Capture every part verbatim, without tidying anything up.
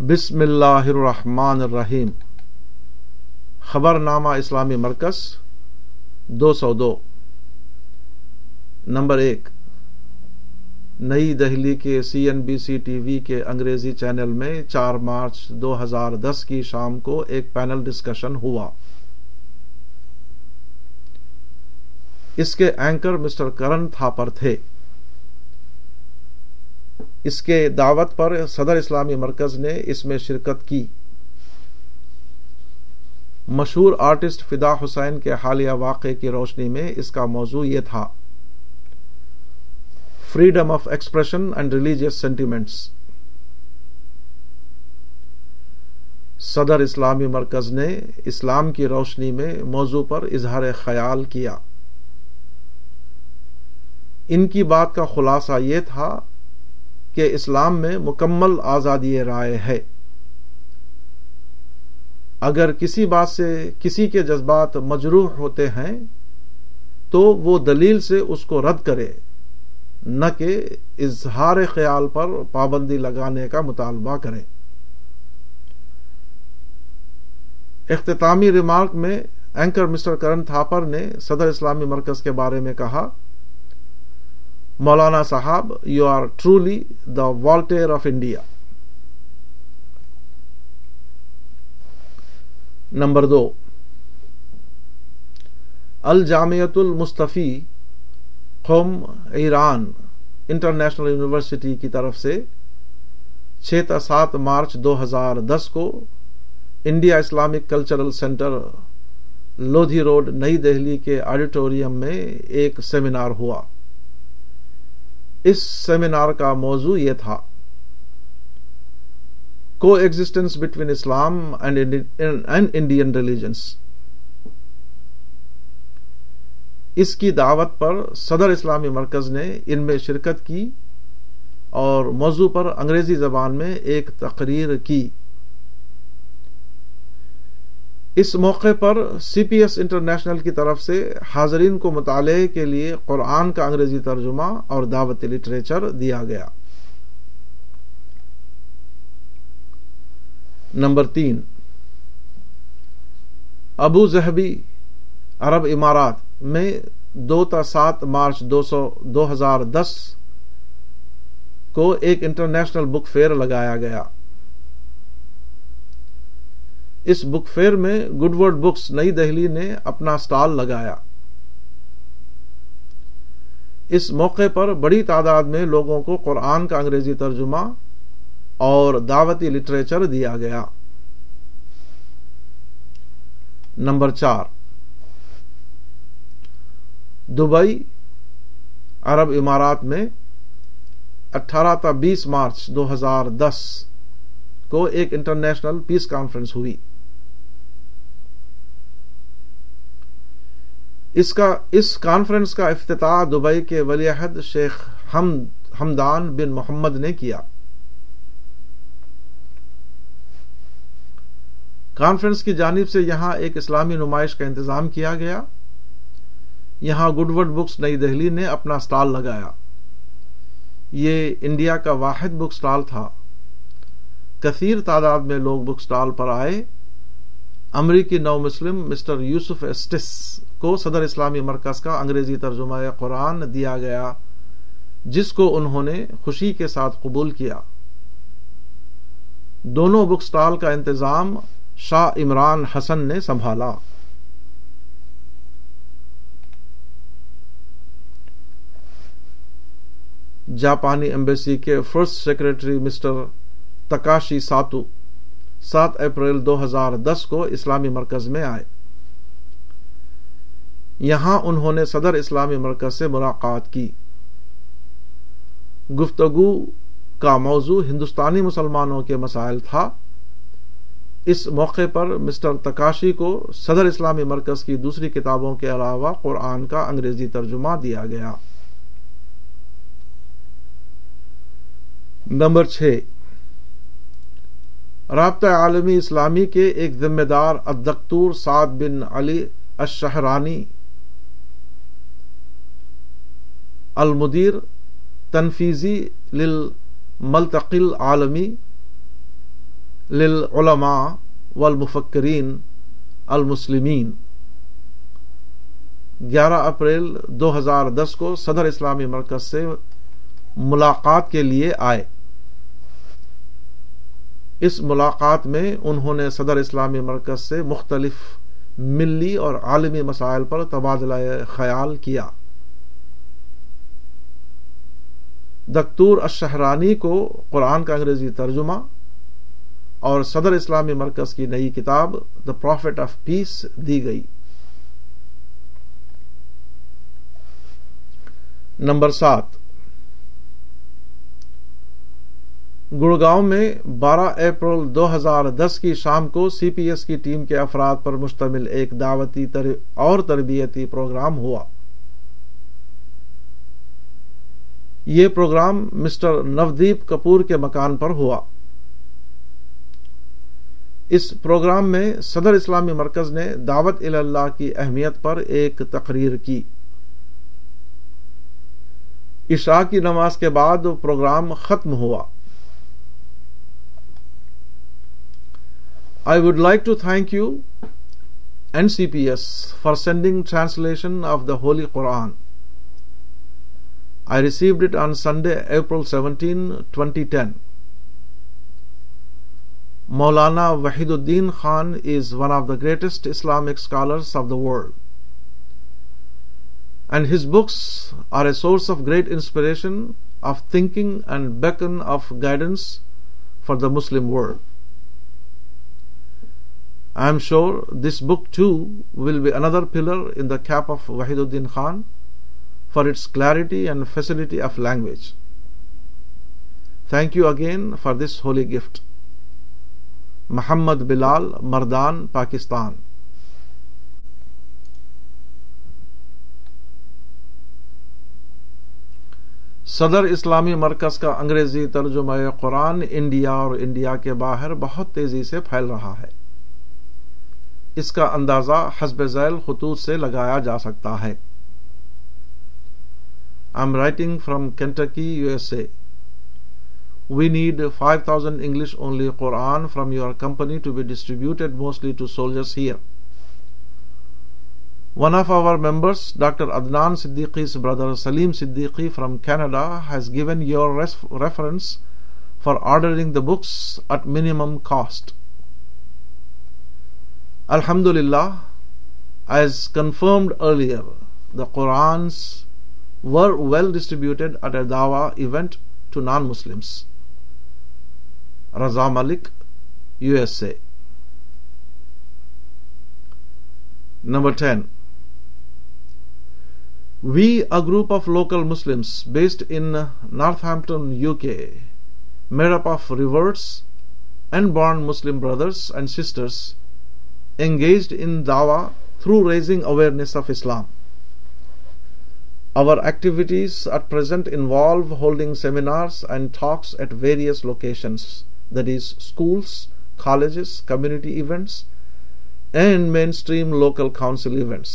بسم اللہ الرحمن الرحیم۔ خبر نامہ اسلامی مرکز دو سو دو نمبر ایک، نئی دہلی کے C N B C T V کے انگریزی چینل میں چار مارچ دو ہزار دس کی شام کو ایک پینل ڈسکشن ہوا۔ اس کے اینکر مسٹر کرن تھاپر تھے۔ اس کے دعوت پر صدر اسلامی مرکز نے اس میں شرکت کی۔ مشہور آرٹسٹ فدا حسین کے حالیہ واقعے کی روشنی میں اس کا موضوع یہ تھا: freedom of expression and religious sentiments. صدر اسلامی مرکز نے اسلام کی روشنی میں موضوع پر اظہار خیال کیا۔ ان کی بات کا خلاصہ یہ تھا کہ اسلام میں مکمل آزادی رائے ہے۔ اگر کسی بات سے کسی کے جذبات مجروح ہوتے ہیں تو وہ دلیل سے اس کو رد کرے، نہ کہ اظہار خیال پر پابندی لگانے کا مطالبہ کرے۔ اختتامی ریمارک میں اینکر مسٹر کرن تھاپر نے صدر اسلامی مرکز کے بارے میں کہا: مولانا صاحب، you are truly the Voltaire of India. Number دو، الجامعۃ المصطفی قم ایران انٹرنیشنل یونیورسٹی کی طرف سے چھ تا سات مارچ دو ہزار دس کو India Islamic cultural centre Lodhi road نئی دہلی کے آڈیٹوریم میں ایک سیمینار ہوا۔ اس سیمینار کا موضوع یہ تھا: coexistence between Islam and Indian religions. اس کی دعوت پر صدر اسلامی مرکز نے ان میں شرکت کی اور موضوع پر انگریزی زبان میں ایک تقریر کی۔ اس موقع پر سی پی ایس انٹرنیشنل کی طرف سے حاضرین کو مطالعے کے لیے قرآن کا انگریزی ترجمہ اور دعوتی لٹریچر دیا گیا۔ نمبر تین، ابو ظہبی عرب امارات میں دو تا سات مارچ دو سو دو ہزار دس کو ایک انٹرنیشنل بک فیئر لگایا گیا۔ اس بک فیئر میں گڈ ورڈ بکس نئی دہلی نے اپنا سٹال لگایا۔ اس موقع پر بڑی تعداد میں لوگوں کو قرآن کا انگریزی ترجمہ اور دعوتی لٹریچر دیا گیا۔ نمبر چار، دبئی عرب امارات میں اٹھارہ تا بیس مارچ دو ہزار دس کو ایک انٹرنیشنل پیس کانفرنس ہوئی۔ اس کا اس کانفرنس کا افتتاح دبئی کے ولی عہد شیخ حمد حمدان بن محمد نے کیا۔ کانفرنس کی جانب سے یہاں ایک اسلامی نمائش کا انتظام کیا گیا۔ یہاں گڈ ورڈ بکس نئی دہلی نے اپنا سٹال لگایا۔ یہ انڈیا کا واحد بک سٹال تھا۔ کثیر تعداد میں لوگ بک سٹال پر آئے۔ امریکی نو مسلم مسٹر یوسف ایسٹس کو صدر اسلامی مرکز کا انگریزی ترجمہ قرآن دیا گیا، جس کو انہوں نے خوشی کے ساتھ قبول کیا۔ دونوں بک سٹال کا انتظام شاہ عمران حسن نے سنبھالا۔ جاپانی ایمبیسی کے first secretary mister Takashi Sato سات اپریل دو ہزار دس کو اسلامی مرکز میں آئے۔ یہاں انہوں نے صدر اسلامی مرکز سے ملاقات کی۔ گفتگو کا موضوع ہندوستانی مسلمانوں کے مسائل تھا۔ اس موقع پر مسٹر تکاشی کو صدر اسلامی مرکز کی دوسری کتابوں کے علاوہ قرآن کا انگریزی ترجمہ دیا گیا۔ نمبر چھ، رابطہ عالمی اسلامی کے ایک ذمہ دار الدکتور سعد بن علی الشہرانی، المدیر تنفیذی للملتقی العالمی، लिल उलमा वल मुफक्किरीन अल मुस्लिमीन ग्यारह अप्रैल दो हज़ार दस को सदर इस्लामी मरकज से मुलाकात के लिए आए। इस मुलाकात में उन्होंने सदर इस्लामी मरकज से मुख्तलिफ मिल्ली और आलमी मसाइल पर तबादला ख्याल किया। दक्तूर अश-शहरानी को कुरान का अंग्रेजी तर्जुमा और सदर इस्लामी मरकज की नई किताब द प्रॉफिट ऑफ पीस दी गई। नंबर सात, गुड़गांव में बारह अप्रैल दो हज़ार दस की शाम को सीपीएस की टीम के अफराद पर मुश्तमिल एक दावती तर और तरबियती प्रोग्राम हुआ। ये प्रोग्राम मिस्टर नवदीप कपूर के मकान पर हुआ। इस प्रोग्राम में सदर इस्लामी मरकज ने दावत इल्लाह की अहमियत पर एक तकरीर की। इशा की नमाज के बाद प्रोग्राम खत्म हुआ। I would like to thank you, N C P S, for sending translation of the Holy Quran. I received it on Sunday, April seventeenth, twenty ten. Maulana Wahiduddin Khan is one of the greatest Islamic scholars of the world, and his books are a source of great inspiration, of thinking, and beacon of guidance for the Muslim world. I am sure this book too will be another pillar in the cap of Wahiduddin Khan for its clarity and facility of language. Thank you again for this holy gift. Muhammad Bilal, Mardan, Pakistan. सदर इस्लामी मरकज का अंग्रेजी तर्जुमा Quran India और India के बाहर बहुत तेजी से फैल रहा है। इसका अंदाजा हस्ब ज़ैल खुतूत से लगाया जा सकता है। I am writing from Kentucky, USA. We need five thousand English only Quran from your company to be distributed mostly to soldiers here. One of our members, Doctor Adnan Siddiqi's brother Salim Siddiqi from Canada, has given your ref- reference for ordering the books at minimum cost. Alhamdulillah, as confirmed earlier, the Qurans were well distributed at a Dawah event to non-Muslims. Raza Malik, U S A. Number ten. We, a group of local Muslims based in Northampton, U K, made up of reverts and born Muslim brothers and sisters, engaged in dawah through raising awareness of Islam. Our activities at present involve holding seminars and talks at various locations, that is, schools, colleges, community events, and mainstream local council events.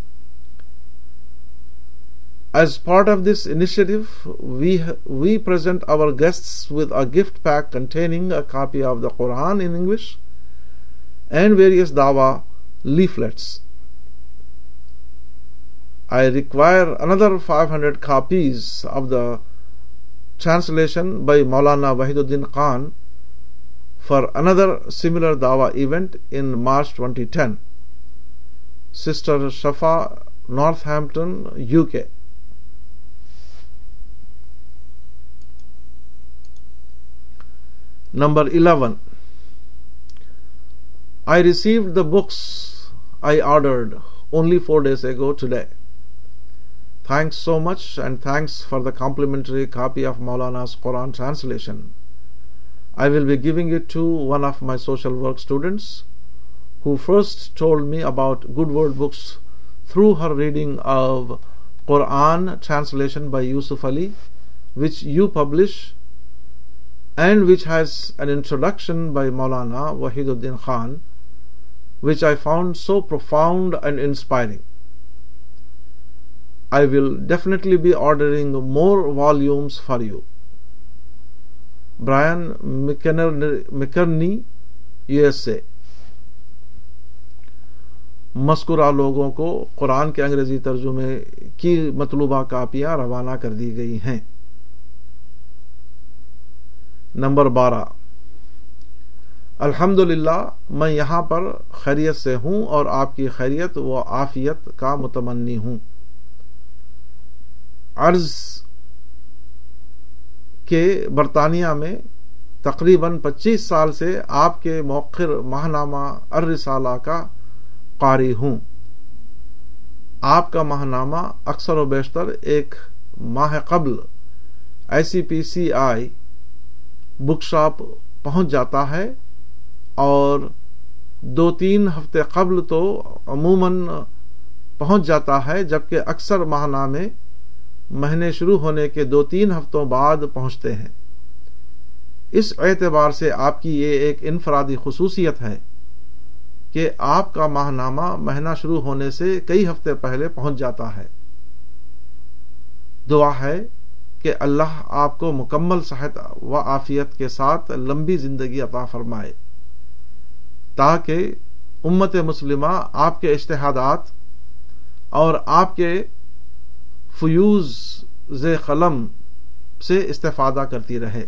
As part of this initiative, we, we present our guests with a gift pack containing a copy of the Quran in English and various dawah leaflets. I require another five hundred copies of the translation by Maulana Wahiduddin Khan for another similar dawah event in March twenty ten. Sister Shafa, Northampton, U K. Number eleven. I received the books I ordered only four days ago today. Thanks so much, and thanks for the complimentary copy of Maulana's Quran translation. I will be giving it to one of my social work students who first told me about Good Word Books through her reading of Quran translation by Yusuf Ali, which you publish, and which has an introduction by Maulana Wahiduddin Khan, which I found so profound and inspiring. I will definitely be ordering more volumes for you. Brian McKerney, U S سے مذکورہ لوگوں کو قرآن کے انگریزی ترجمے کی مطلوبہ کاپیاں روانہ کر دی گئی ہیں۔ نمبر بارہ، الحمدللہ میں یہاں پر خیریت سے ہوں اور آپ کی خیریت و عافیت کا متمنی ہوں۔ عرض کہ برطانیہ میں تقریباً پچیس سال سے آپ کے موقر ماہنامہ الرسالہ کا قاری ہوں۔ آپ کا ماہنامہ اکثر و بیشتر ایک ماہ قبل ایس پی سی آئی بک شاپ پہنچ جاتا ہے اور دو تین ہفتے قبل تو عموماً پہنچ جاتا ہے، جبکہ اکثر ماہنامے مہینے شروع ہونے کے دو تین ہفتوں بعد پہنچتے ہیں۔ اس اعتبار سے آپ کی یہ ایک انفرادی خصوصیت ہے کہ آپ کا ماہنامہ مہینہ شروع ہونے سے کئی ہفتے پہلے پہنچ جاتا ہے۔ دعا ہے کہ اللہ آپ کو مکمل صحت و عافیت کے ساتھ لمبی زندگی عطا فرمائے، تاکہ امت مسلمہ آپ کے اجتہادات اور آپ کے فیوز ز قلم سے استفادہ کرتی رہے۔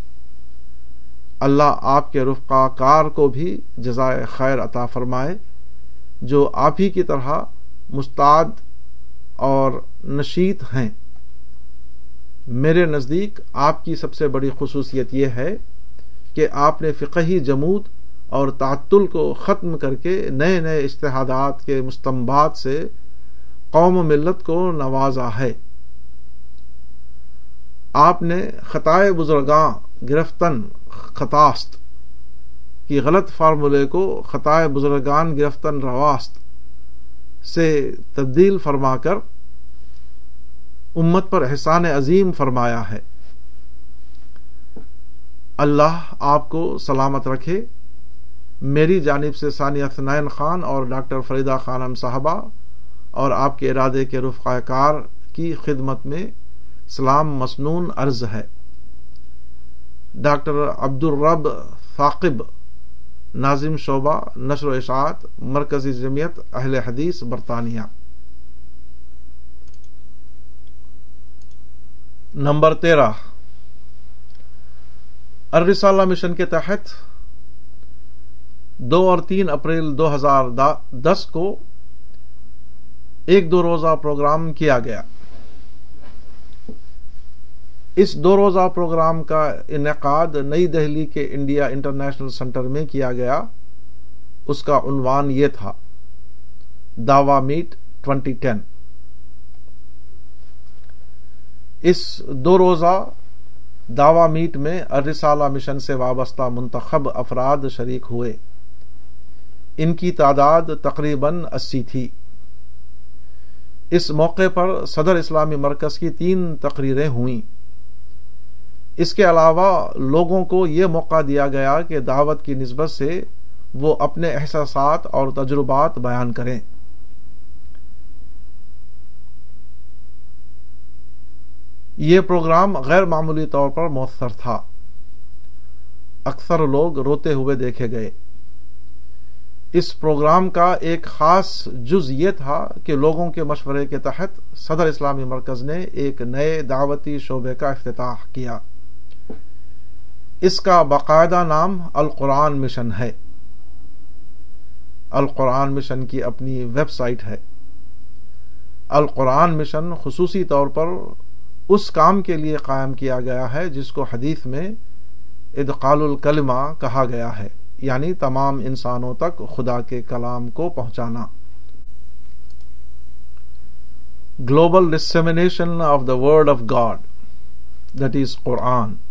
اللہ آپ کے رفقا کار کو بھی جزائے خیر عطا فرمائے، جو آپ ہی کی طرح مستعد اور نشیط ہیں۔ میرے نزدیک آپ کی سب سے بڑی خصوصیت یہ ہے کہ آپ نے فقہی جمود اور تعطل کو ختم کر کے نئے نئے اجتہادات کے مستنبات سے قوم و ملت کو نوازا ہے۔ آپ نے خطائے بزرگاں گرفتن خطاست کی غلط فارمولے کو خطائے بزرگان گرفتن رواست سے تبدیل فرما کر امت پر احسان عظیم فرمایا ہے۔ اللہ آپ کو سلامت رکھے۔ میری جانب سے ثانیہ ثنائن خان اور ڈاکٹر فریدہ خانم صاحبہ اور آپ کے ارادے کے رفقا کار کی خدمت میں سلام مسنون عرض ہے۔ ڈاکٹر عبدالرب ثاقب، ناظم شعبہ نشر و اشاعت، مرکزی جمعیت اہل حدیث، برطانیہ۔ نمبر تیرہ، الرسالہ مشن کے تحت دو اور تین اپریل دو ہزار دس کو ایک دو روزہ پروگرام کیا گیا۔ اس دو روزہ پروگرام کا انعقاد نئی دہلی کے انڈیا انٹرنیشنل سینٹر میں کیا گیا۔ اس کا عنوان یہ تھا، دعویٰ میٹ ٹوئنٹی ٹین۔ اس دو روزہ دعویٰ میٹ میں الرسالہ مشن سے وابستہ منتخب افراد شریک ہوئے۔ ان کی تعداد تقریباً اسی تھی۔ اس موقع پر صدر اسلامی مرکز کی تین تقریریں ہوئیں۔ اس کے علاوہ لوگوں کو یہ موقع دیا گیا کہ دعوت کی نسبت سے وہ اپنے احساسات اور تجربات بیان کریں۔ یہ پروگرام غیر معمولی طور پر مؤثر تھا۔ اکثر لوگ روتے ہوئے دیکھے گئے۔ اس پروگرام کا ایک خاص جز یہ تھا کہ لوگوں کے مشورے کے تحت صدر اسلامی مرکز نے ایک نئے دعوتی شعبے کا افتتاح کیا۔ اس کا باقاعدہ نام القرآن مشن ہے۔ القرآن مشن کی اپنی ویب سائٹ ہے۔ القرآن مشن خصوصی طور پر اس کام کے لیے قائم کیا گیا ہے جس کو حدیث میں ادقال الکلمہ کہا گیا ہے، یعنی تمام انسانوں تک خدا کے کلام کو پہنچانا۔ Global dissemination of the word of God, that is Quran.